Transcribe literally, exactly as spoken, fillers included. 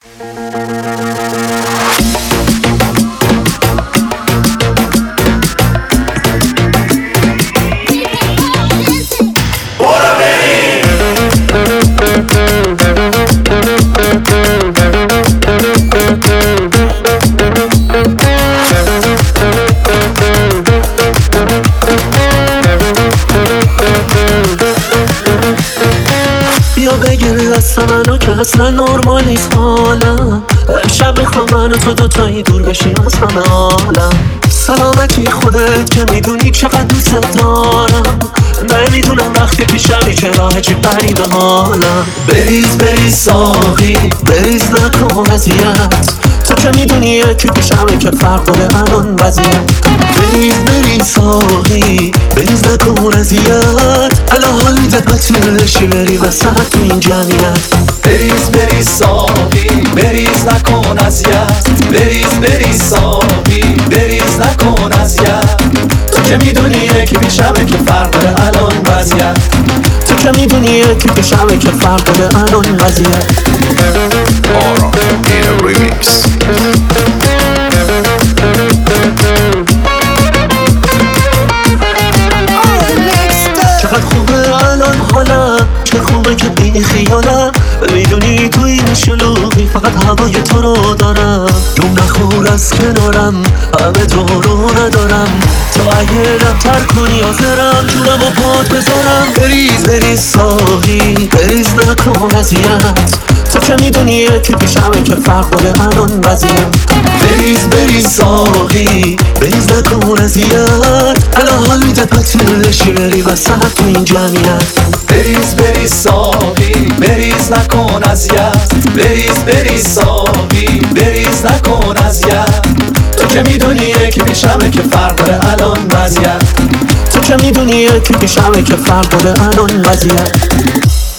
بیا بگیر دست منو که اصلا نرمال نیست حالم. امشب بخوام من و تو دوتایی دور بشیم از همه عالم. سلامتی خودت که میدونی چقدر دوست دارم. نمیدونم وقتی پیشمی چه راه چی پری به حالم. بریز بریز ساقی بریز نکن اذیت، تو که میدونی یکی پیشمه که فرق داره الان وضعیت. بریز بریز ساقی بریز نکن اذیت، الان حالی دقتشی بری وسط تو این جمعیت. بریز بریز ساقی بریز نکن اذیت، بریز بریز ساقی بریز نکن اذیت، تو که میدونی یکی پیشمه که فرق داره الان وضعیت. تو که میدونی یکی پیشمه که فرق داره الان وضعیت. Aura in a remix. چقدر خوبه الان حالم، چه خوبه که بی خیالم. میدونی تو این شلوغی فقط هوای تو رو دارم. جون نخور از کنارم همه تو رو ندارم، تو اگه رفتر کنی حاضرم جونم و پات بذارم. بریز بریز ساقی بریز نکن اذیت، تو که میدونی یکی پیشمه که فرق داره الان وضعیت. بریز بریز ساقی بریز نکن اذیت، الان حال میده پتیلشی بری وسط تو این جمعیت. بریز بریز ساقی بریز نکن اذیت، بریز بریز ساقی بریز نکن اذیت، تو که میدونی یکی پیشمه که فرق داره الان وضعیت. تو که میدونی یکی پیشمه که فرق داره الان وضعیت.